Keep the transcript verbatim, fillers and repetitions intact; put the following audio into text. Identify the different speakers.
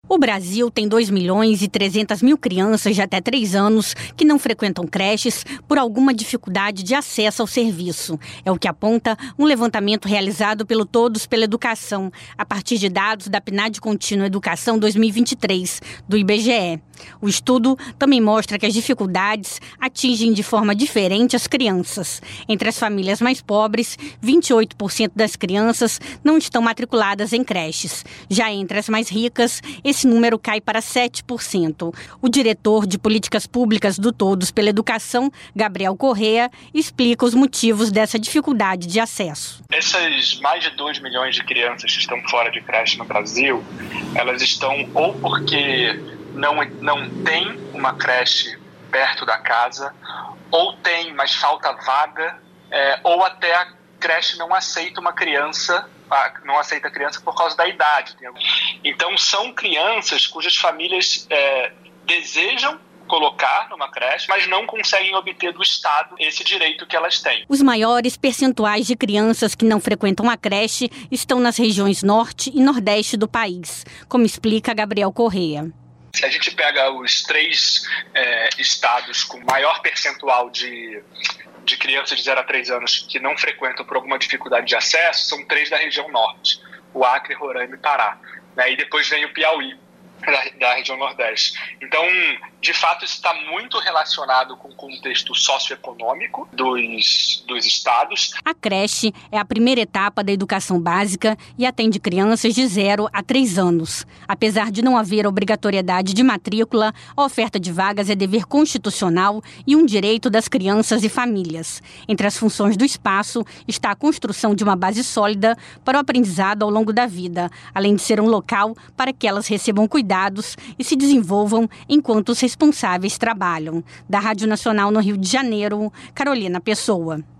Speaker 1: O Brasil tem dois milhões e trezentas mil crianças de até três anos que não frequentam creches por alguma dificuldade de acesso ao serviço. É o que aponta um levantamento realizado pelo Todos pela Educação, a partir de dados da PNAD Contínua Educação dois mil e vinte e três, do I B G E. O estudo também mostra que as dificuldades atingem de forma diferente as crianças. Entre as famílias mais pobres, vinte e oito por cento das crianças não estão matriculadas em creches. Já entre as mais ricas, esse número cai para sete por cento. O diretor de Políticas Públicas do Todos pela Educação, Gabriel Correa, explica os motivos dessa dificuldade de acesso.
Speaker 2: Essas mais de dois milhões de crianças que estão fora de creche no Brasil, elas estão ou porque não, não tem uma creche perto da casa, ou tem, mas falta vaga, é, ou até a creche não aceita uma criança, não aceita a criança por causa da idade. Então, são crianças cujas famílias é, desejam colocar numa creche, mas não conseguem obter do Estado esse direito que elas têm.
Speaker 1: Os maiores percentuais de crianças que não frequentam a creche estão nas regiões norte e nordeste do país, como explica Gabriel Correa.
Speaker 2: Se a gente pega os três é, estados com maior percentual de, de crianças de zero a três anos que não frequentam por alguma dificuldade de acesso, são três da região norte, o Acre, Roraima e Pará. Né? E depois vem o Piauí, da, da região nordeste. Então, de fato, isso está muito relacionado com o contexto socioeconômico dos, dos estados.
Speaker 1: A creche é a primeira etapa da educação básica e atende crianças de zero a três anos. Apesar de não haver obrigatoriedade de matrícula, a oferta de vagas é dever constitucional e um direito das crianças e famílias. Entre as funções do espaço está a construção de uma base sólida para o aprendizado ao longo da vida, além de ser um local para que elas recebam cuidados e se desenvolvam enquanto os responsáveis trabalham. Da Rádio Nacional no Rio de Janeiro, Carolina Pessoa.